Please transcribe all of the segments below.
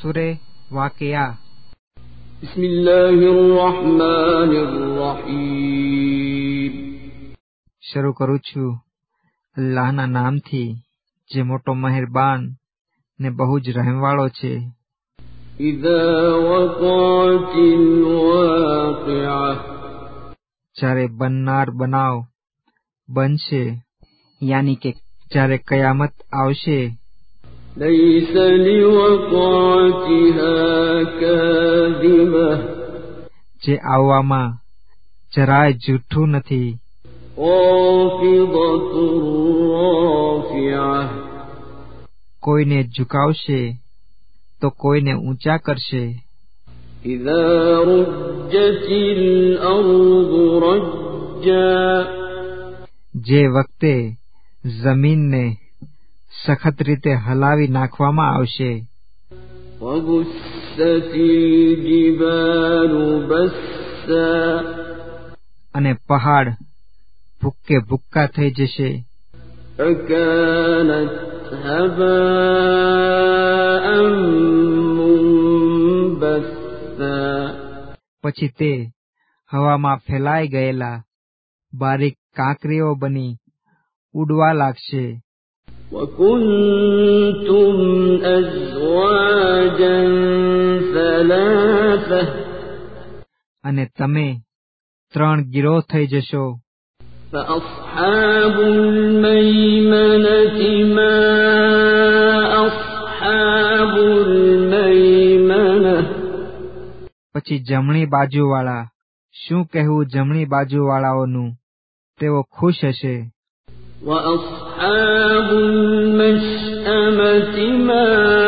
સૂરે વાકિયા. બિસ્મિલ્લાહિર્રહમાનિર્રહીમ. શરૂ કરું છું અલ્લાહના નામથી જે મોટો મહેરબાન ને બહુ જ રહેમવાળો છે. ઇઝા વકાતિલ વાકિઆ. જ્યારે બનનાર બનાવ બનશે, યાની કે જ્યારે કયામત આવશે. ليس لوقعتها كاذبة. જે આવવામાં જરાય જૂઠું નથી. خافضة رافعة. કોઈને ઝુકાવશે તો કોઈને ઊંચા કરશે. إذا رجت الأرض رجا. જે વખતે જમીનને સખત રીતે હલાવી નાખવામાં આવશે. وبست الجبال بسا. અને પહાડ ભૂક્કે ભૂક્કા થઈ જશે. فكانت هباء منبثا. પછી તે હવામાં ફેલાઈ ગયેલા બારીક કાંકરીઓ બની ઉડવા લાગશે. وكنتم أزواجا ثلاثة. અને તમે 3 ગીરોહ થઈ જશો. فأصحاب الميمنة ما أصحاب الميمنة. પછી જમણી બાજુવાળા, શું કહેવું જમણી બાજુવાળાઓનું, તેઓ ખુશ હશે. وأصحاب المشأمة ما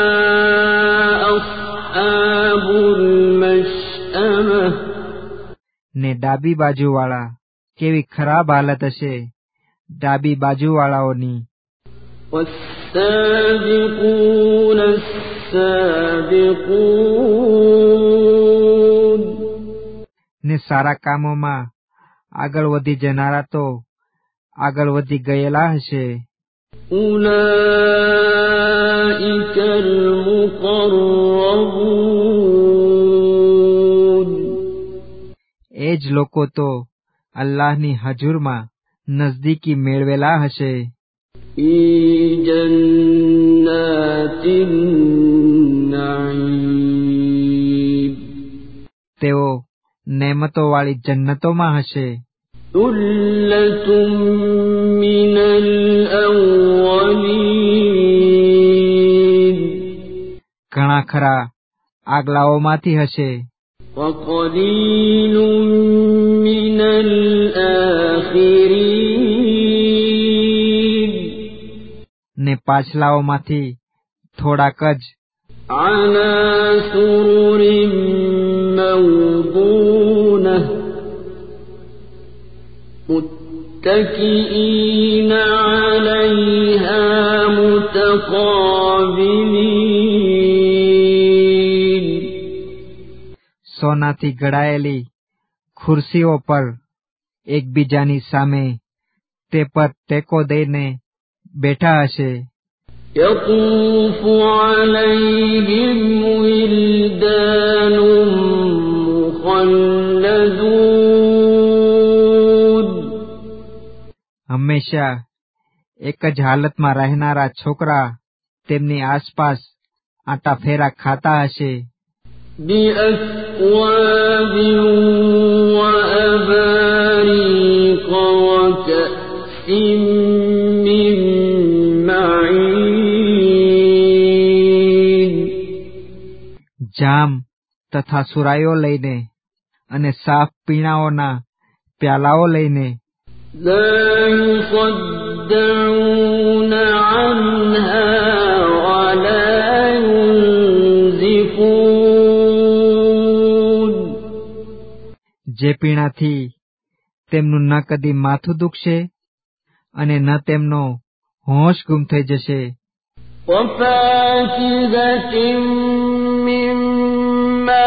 أصحاب المشأمة. ને ડાબી બાજુવાળા, કેવી ખરાબ હાલત હશે ડાબી બાજુવાળાઓની. والسابقون السابقون. ને સારા કામોમાં આગળ વધી જનારા તો આગળ વધી ગયેલા હશે. أولئك المقربون. એ જ લોકો તો અલ્લાહની હજુરમાં નજદીકી મેળવેલા હશે. في جنات النعيم. તેઓ નેમતોવાળી જન્નતોમાં હશે. ثلة من الأولين. ઘણા ખરા આગલાઓમાંથી હશે. وقليل من الآخرين. ને પાછલાઓમાંથી થોડાક જ. على سرر موضونة. متكئين عليها متقابلين. સોનાથી ઘડાયેલી ખુરશીઓ પર એકબીજાની સામે તે પર ટેકો દઈને બેઠા હશે. يطوف عليهم ولدان مخلدون. હંમેશા એક જ હાલતમાં રહેનારા છોકરા તેમની આસપાસ આંટા ફેરા ખાતા હશે. بأكواب وأباريق وكأس من معين. જામ તથા સુરાઈઓ લઈને અને સાફ પીણાઓના પ્યાલાઓ લઈને. لا يصدعون عنها ولا ينزفون. જે પીણાથી તેમનું ન કદી માથું દુખશે અને ન તેમનો હોશ ગુમ થઈ જશે. وفاكهة مما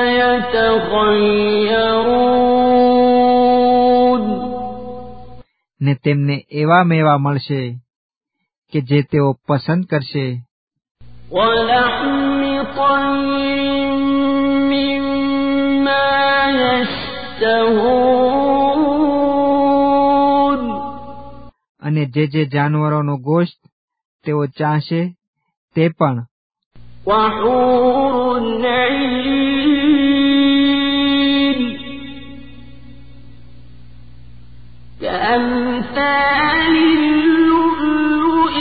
يتخيرون. ને તેમને એવા મેવા મળશે કે જે તેઓ પસંદ કરશે. ولحم طير مما يشتهون અને જે જાનવરોનો ગોશ્ત તેઓ ચાહશે તે પણ. وحور عين كأمثال اللؤلؤ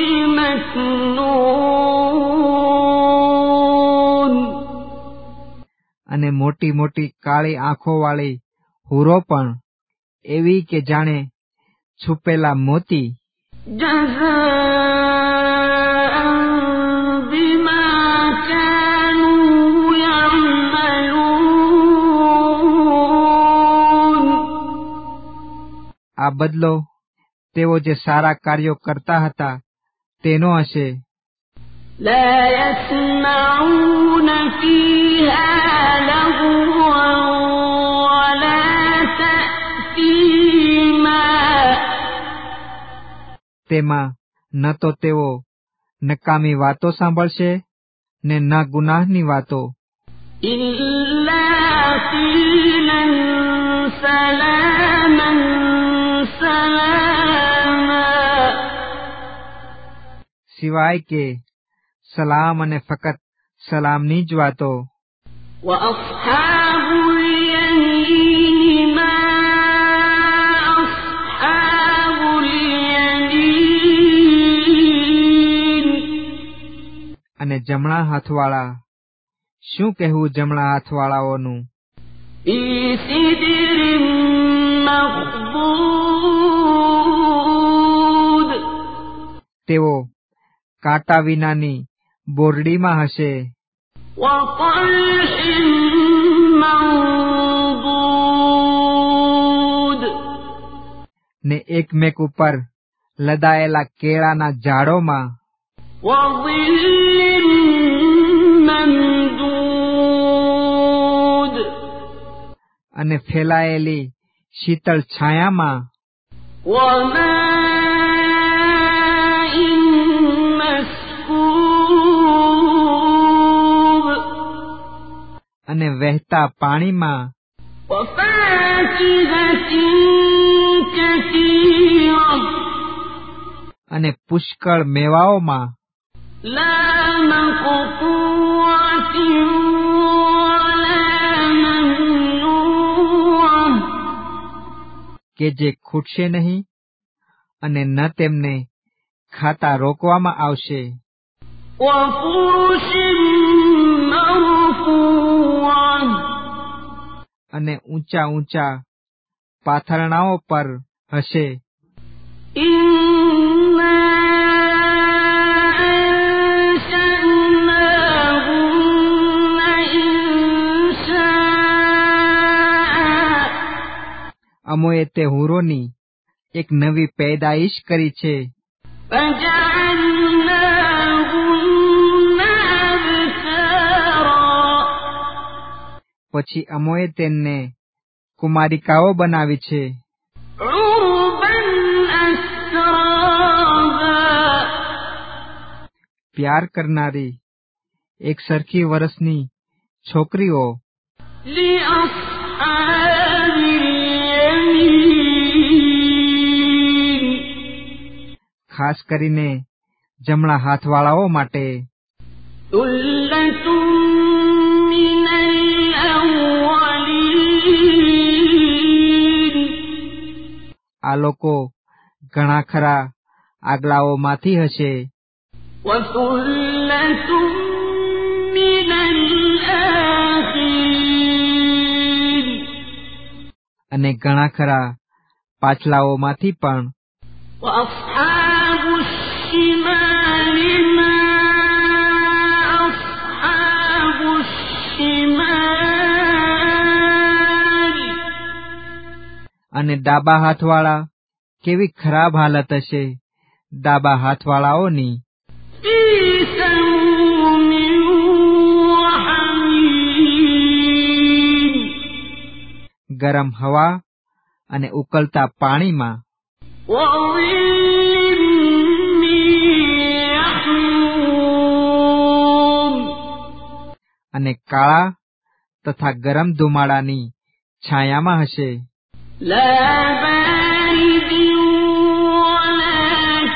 المكنون અને મોટી મોટી કાળી આંખોવાળી હુરો પણ એવી કે જાણે છુપેલા મોતી. جزاء بما كانوا يعملون આ બદલો તેઓ જે સારા કાર્યો કરતા હતા તેનો હશે. لا يسمعون فيها لغوا ولا تأثيما તેમાં ન તો તેઓ નકામી વાતો સાંભળશે ને ન ગુનાહની વાતો. إلا قيلا سلاما سلاما સિવાય કે સલામ અને ફકત સલામની જ વાતો. وأصحاب اليمين ما أصحاب اليمين અને જમણા હાથવાળા, શું કહેવું જમણા હાથવાળાઓનું. في سدر مخضود તેઓ કાંટા વિનાની બોરડીમાં હશે. وطلح منضود ને એકમેક ઉપર લદાયેલા કેળાના ઝાડોમાં. وظل ممدود અને ફેલાયેલી શીતળ છાયામાં. وماء مسكوب અને વહેતા પાણીમાં. وفاكهة كثيرة અને પુષ્કળ મેવાઓમાં. لا مقطوعة ولا ممنوعة કે જે ખૂટશે નહીં અને ન તેમને ખાતા રોકવામાં આવશે. وفرش مرفوعة અને ઊંચા ઊંચા પાથરણાઓ પર હશે. إنا أنشأناهن إنشاء અમોએ તે હુરોની એક નવી પેદાઈશ કરી છે. فجعلناهن أبكارا પછી અમોએ તેમને કુમારિકાઓ બનાવી છે. عربا أترابا પ્યાર કરનારી એક સરખી વરસની છોકરીઓ. لأصحاب اليمين ખાસ કરીને જમણા હાથવાળાઓ માટે. ثلة من الأولين આ લોકો ઘણા ખરા આગલાઓમાંથી હશે. وثلة من الآخرين અને ઘણા ખરા પાછલાઓમાંથી પણ. وأصحاب الشمال ما أصحاب الشمال અને ડાબા હાથવાળા કેવી ખરાબ હાલત હશે ડાબા હાથવાળાઓની. في سموم وحميم ગરમ હવા અને ઉકળતા પાણીમાં. وظل من يحموم અને કાળા તથા ગરમ ધુમાડાની છાયામાં હશે. لا بارد ولا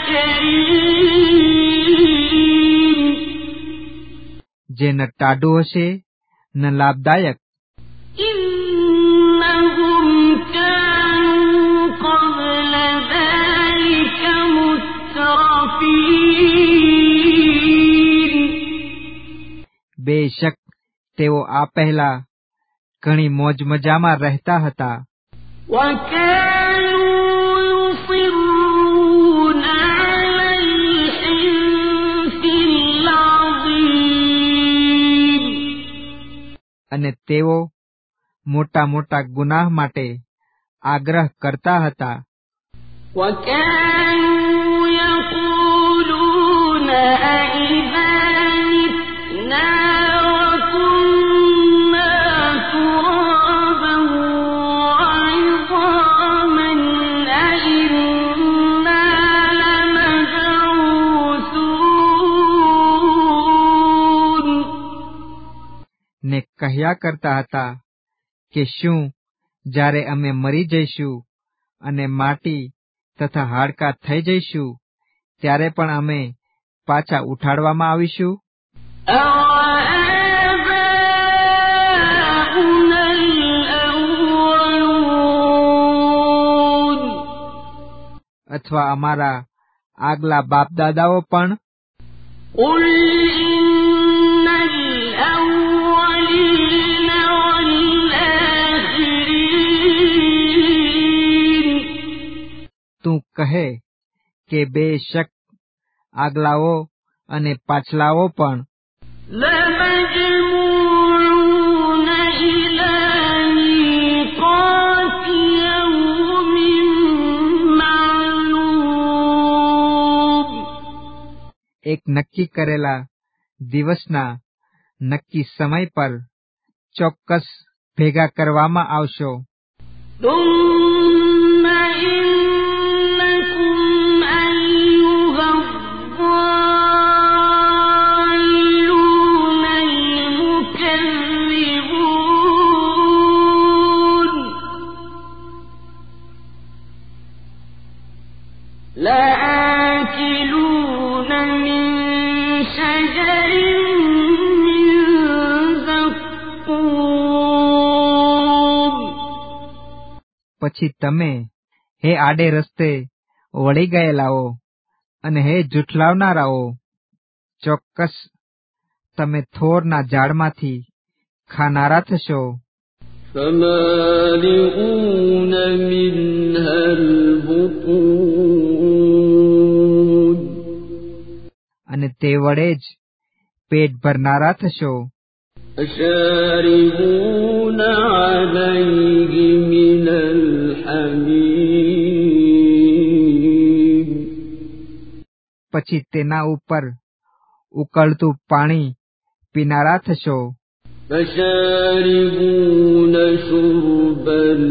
كريم જે ન ટાઢું હશે ન લાભદાયક. إنهم كانوا قبل ذلك مترفين બેશક તેઓ આ પહેલા ઘણી મોજ મજામાં રહેતા હતા. وكانوا يصرون على الحنث العظيم અને તેઓ મોટા મોટા ગુનાહ માટે આગ્રહ કરતા હતા. وكانوا يقولون أئذا متنا وكنا ترابا وعظاما أئنا لمبعوثون ને કહ્યા કરતા હતા કે શું જ્યારે અમે મરી જઈશું અને માટી તથા હાડકાં થઈ જઈશું ત્યારે પણ અમે પાછા ઉઠાડવામાં આવીશું. أَوَآبَاؤُنَا الْأَوَّلُونَ અથવા અમારા આગલા બાપદાદાઓ પણ. قُلْ إِنَّ الْأَوَّلِينَ وَالْآخِرِينَ તું કહે કે બેશક આગલાઓ અને પાછલાઓ પણ. لَمَجْمُوعُونَ إِلَى مِيقَاتِ يَوْمٍ مَّعْلُومٍ એક નક્કી કરેલા દિવસના નક્કી સમય પર ચોક્કસ ભેગા કરવામાં આવશો. ثُمَّ إِنَّكُمْ أَيُّهَا الضَّالُّونَ الْمُكَذِّبُونَ لَآكِلُونَ مِن شَجَرٍ مِّن زَقُّومٍ પછી તમે હે આડે રસ્તે વળી ગયેલાઓ અને હે જુઠલાવનારાઓ, ચોક્કસ તમે થોરના ઝાડમાંથી ખાનારા થશો. فَمَالِئُونَ مِنْهَا الْبُطُونَ અને તે વડે જ પેટ ભરનારા થશો. فَشَارِبُونَ عَلَيْهِ مِنَ الْحَمِيمِ પછી તેના ઉપર ઉકળતું પાણી પીનારા થશો. فَشَارِبُونَ شُرْبَ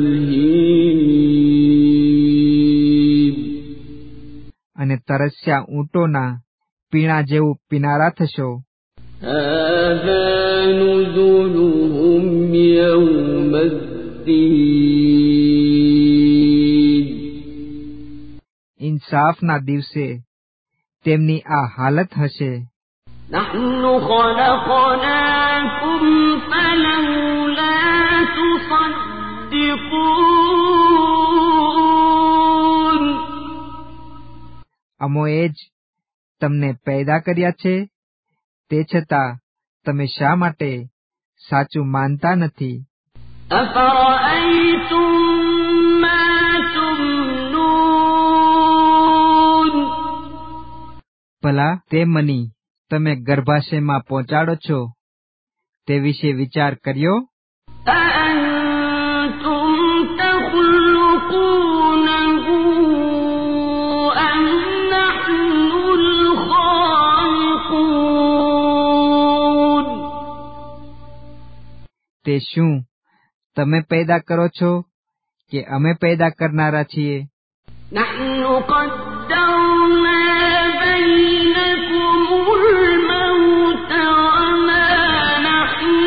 الْهِيمِ અને તરસ્યા ઊંટોના પીણા જેવું પીનારા થશો. هَذَا نُزُلُهُمْ يَوْمَ الدِّينِ ઇન્સાફના દિવસે તેમની આ હાલત હશે. نَحْنُ خَلَقْنَاكُمْ فَلَوْلَا تُصَدِّقُونَ અમોએ જ તમને પેદા કર્યા છે, તે છતાં તમે શા માટે સાચું માનતા નથી? أَفَرَأَيْتُم مَّا تُمْنُونَ ભલા તે મની તમે ગર્ભાશયમાં પહોંચાડો છો તે વિશે વિચાર કર્યો? أَأَنتُمْ تَخْلُقُونَهُ أَمْ نَحْنُ الْخَالِقُونَ તે શું તમે પેદા કરો છો કે અમે પેદા કરનારા છીએ? نَحْنُ قَدَّرْنَا بَيْنَكُمُ الْمَوْتَ وَمَا نَحْنُ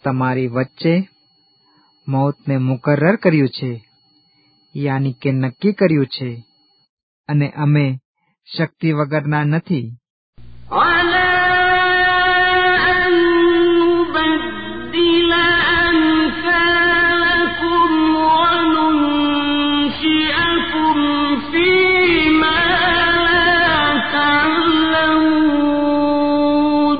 તમારી વચ્ચે મૌતને મુકર્રર કર્યું છે, યાની કે નક્કી કર્યું છે, અને અમે શક્તિ વગરના નથી. على أن نبدل أمثالكم وننشئكم فيما لا تعلمون.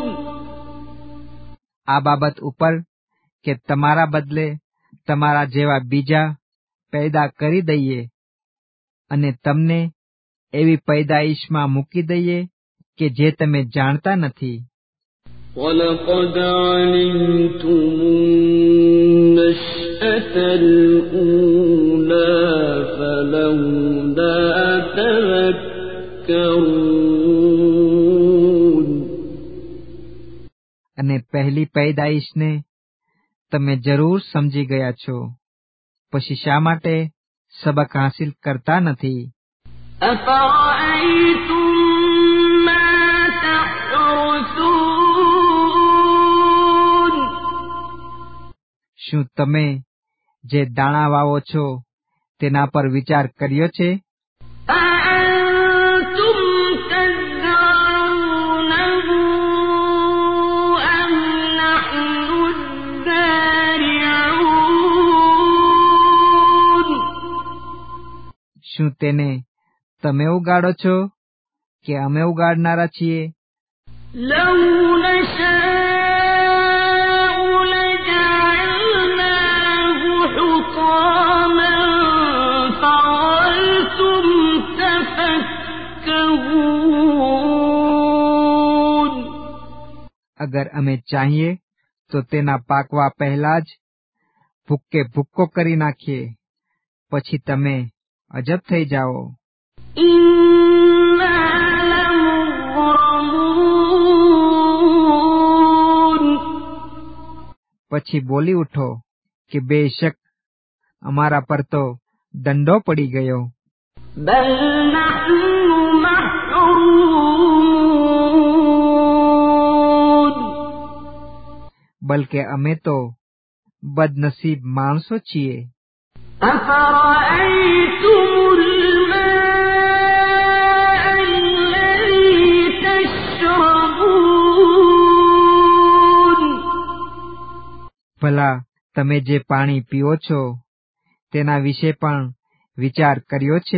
આ બાબત ઉપર કે તમારા બદલે તમારા જેવા બીજા પેદા કરી દઈએ અને તમને એવી પૈદાઈશમાં મૂકી દઈએ કે જે તમે જાણતા નથી. وَلَقَدْ عَلِمْتُمُ النَّشْأَةَ الْأُولَىٰ فَلَوْلَا تَذَكَّرُونَ. અને પહેલી પૈદાઈશને તમે જરૂર સમજી ગયા છો, પછી શા માટે સબક હાસિલ કરતા નથી? أَفَرَأَيْتُم مَّا تَحْرُثُونَ. શું તમે જે દાણા વાવો છો તેના પર વિચાર કર્યો છે? أَأَنتُمْ تَزْرَعُونَهُ أَمْ نَحْنُ الزَّارِعُونَ. શું તેને તમે ઉગાડો છો કે અમે ઉગાડનારા છીએ? لَوْ نَشَاءُ لَجَعَلْنَاهُ حُطَامًا فَظَلْتُمْ تَفَكَّهُونَ. અગર અમે ચાહીએ તો તેના પાકવા પહેલા જ ભૂક્કે ભૂક્કો કરી નાખીએ, પછી તમે અજબ થઈ જાઓ. إِنَّا لَمُغْرَمُونَ. પછી બોલી ઉઠો કે બેશક અમારા પર તો દંડો પડી ગયો. بَلْ نَحْنُ مَحْرُومُونَ. બલકે અમે તો બદનસીબ માણસો છીએ. أَفَرَأَيْتُمُ الْمَاءَ الَّذِي تَشْرَبُونَ. ભલા તમે જે પાણી પીઓ છો તેના વિશે પણ વિચાર કર્યો છે?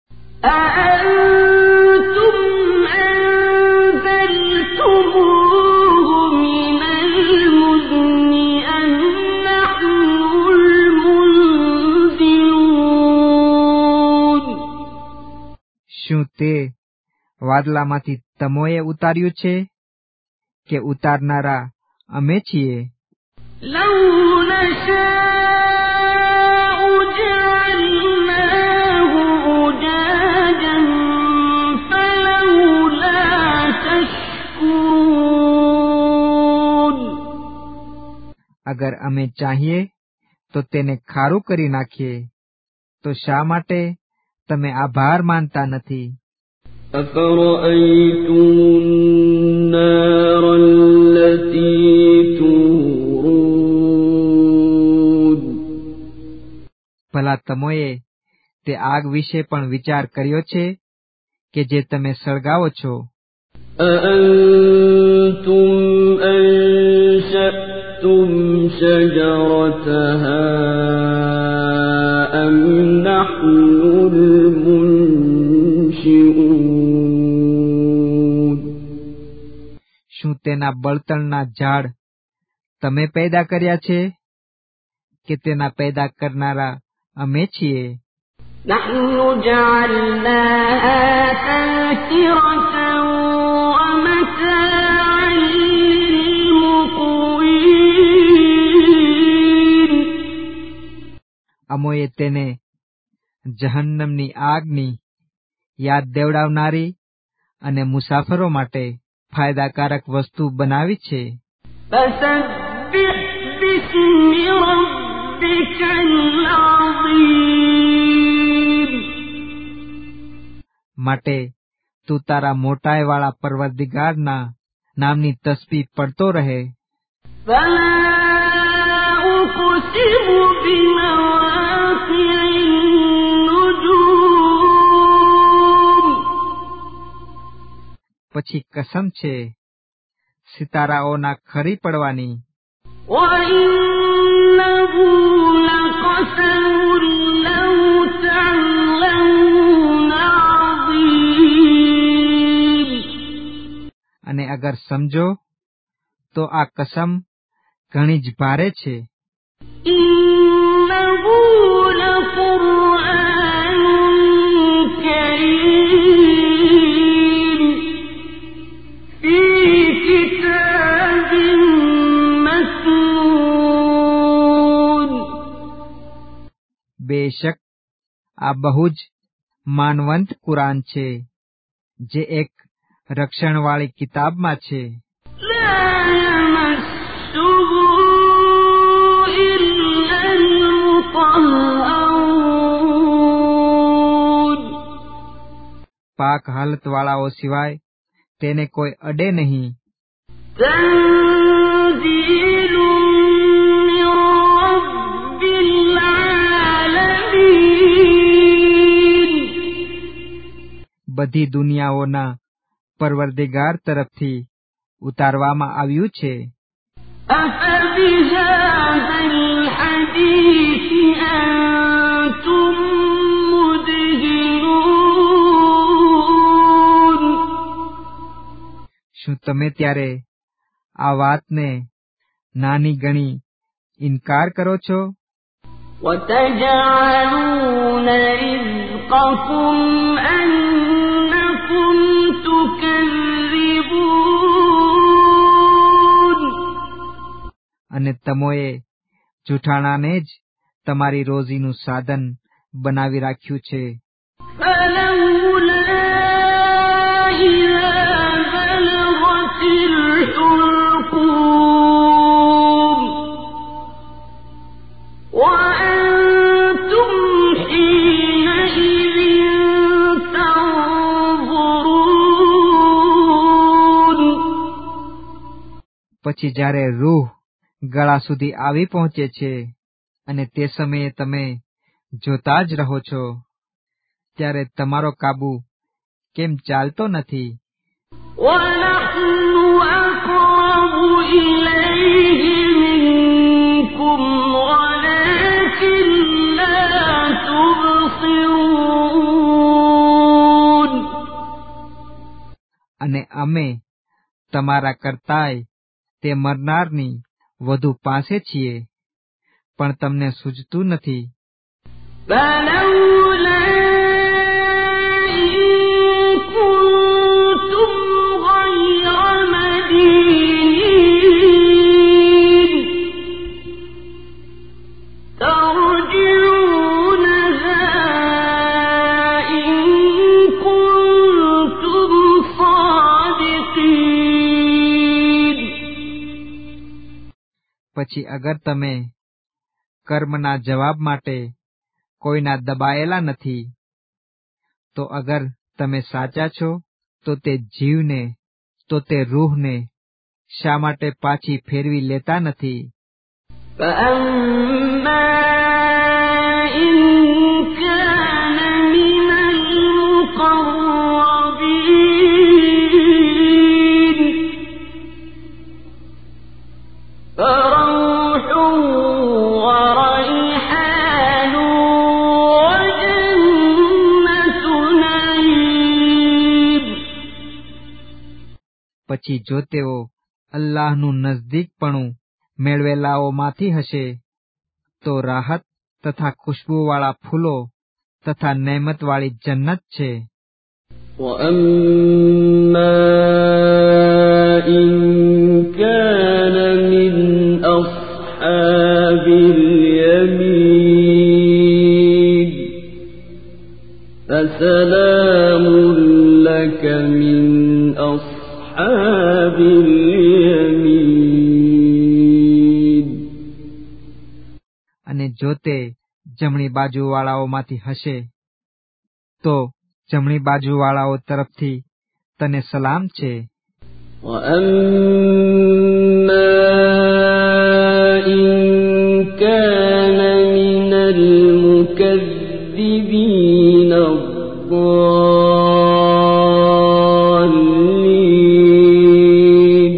أَأَنتُمْ أَنزَلْتُمُوهُ مِنَ الْمُزْنِ أَمْ نَحْنُ الْمُنزِلُونَ. શું તે વાદલામાંથી તમોએ ઉતાર્યું છે કે ઉતારનારા અમે છીએ? لَوْ نَشَاءُ جَعَلْنَاهُ أُجَاجًا فَلَوْلَا تَشْكُرُونَ. અગર અમે ચાહીએ તો તેને ખારું કરી નાખીએ, તો શા માટે તમે આભાર માનતા નથી? أَفَرَأَيْتُمُ النَّارَ الَّتِي تُورُونَ. ભલા તમોએ તે આગ વિશે પણ વિચાર કર્યો છે કે જે તમે સળગાવો છો? أَأَنتُمْ أَنشَأْتُمْ شَجَرَتَهَا أَمْ نَحْنُ الْمُنشِئُونَ. શું તેના બળતણના ઝાડ તમે પેદા કર્યા છે કે તેના પેદા કરનારા અમે છીએ? نَحْنُ جَعَلْنَاهَا تَذْكِرَةً وَمَتَاعًا لِّلْمُقْوِينَ. અમોએ તેને જહન્નમની આગની યાદ દેવડાવનારી અને મુસાફરો માટે ફાયદાકારક વસ્તુ બનાવી છે. فَسَبِّحْ بِاسْمِ رَبِّكَ الْعَظِيمِ. માટે તું તારા મોટાઈવાળા પરવરદિગારના નામની તસ્બીહ પડતો રહે. فَلَا وأقسم بمواقع النجوم પછી કસમ છે સિતારાઓના ખરી પડવાની. وإنه لقسم لو تعلمون عظيم અને અગર સમજો તો આ કસમ ઘણી જ ભારે છે. إنه لقرآن كريم في كتاب مكنون બેશક આ બહુ જ માનવંત કુરાન છે જે એક રક્ષણવાળી કિતાબમાં છે. لا يمسه إلا المطهرون પાક હાલતવાળાઓ સિવાય તેને કોઈ અડે નહીં. تنزيل من رب العالمين બધી દુનિયાઓના પરવરદિગાર તરફથી ઉતારવામાં આવ્યું છે. أفبهذا الحديث أنتم مدهنون શું તમે ત્યારે આ વાતને નાની ગણી ઇનકાર કરો છો? وتجعلون رزقكم أنكم تكذبون અને તમોએ જૂઠાણાને જ તમારી રોજીનું સાધન બનાવી રાખ્યું છે. فلولا إذا بلغت الحلقوم وأنتم حينئذ تنظرون પછી જ્યારે રૂહ ગળા સુધી આવી પહોંચે છે અને તે સમયે તમે જોતા જ રહો છો, ત્યારે તમારો કાબુ કેમ ચાલતો નથી? ونحن أقرب إليه منكم ولكن لا تبصرون અને અમે તમારા કરતાંય તે મરનારની વધુ પાસે છીએ, પણ તમને સૂઝતું નથી. فلولا إن كنتم غير مدينين ترجعونها إن كنتم صادقين પછી અગર તમે કર્મના જવાબ માટે કોઈના દબાયેલા નથી, તો અગર તમે સાચા છો તો તે જીવને, તો તે રૂહને શા માટે પાછી ફેરવી લેતા નથી? فأما إن كان من المقربين فروح وريحان وجنة نعيم પછી જો તેઓ અલ્લાહનું નજદીકપણું મેળવેલાઓમાંથી હશે તો રાહત તથા ખુશ્બુવાળા ફૂલો તથા નેમતવાળી જન્નત છે. وأما إن كان من أصحاب اليمين فسلام لك من أصحاب اليمين અને જો તે જમણી બાજુવાળાઓમાંથી હશે તો જમણી બાજુવાળાઓ તરફથી તને સલામ છે. وأما إن كان من الضالين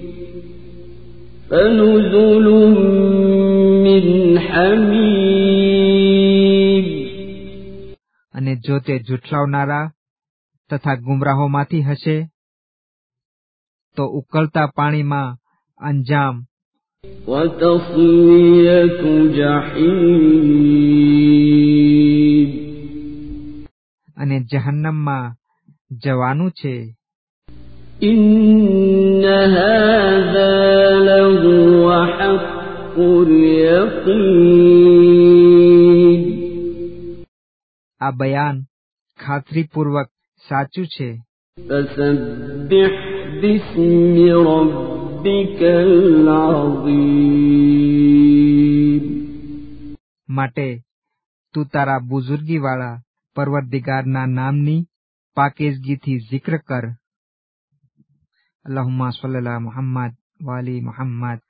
فنزل من حميم અને જો તે જુઠલાવનારા તથા ગુમરાહોમાંથી હશે તો ઉકળતા પાણીમાં અંજામ وتصلية جحيم અને જહન્નમમાં જવાનું છે. إن هذا لهو حق اليقين આ બયાન ખાતરીપૂર્વક સાચું છે. فسبح باسم ربك العظيم માટે તું તારા બુઝુર્ગીવાળા પરવરદિગારના નામની પાકીઝગીથી zikr કર. અલ્લાહુમ્મા સલ્લી અલા મુહમ્મદ વાલી મુહમ્મદ.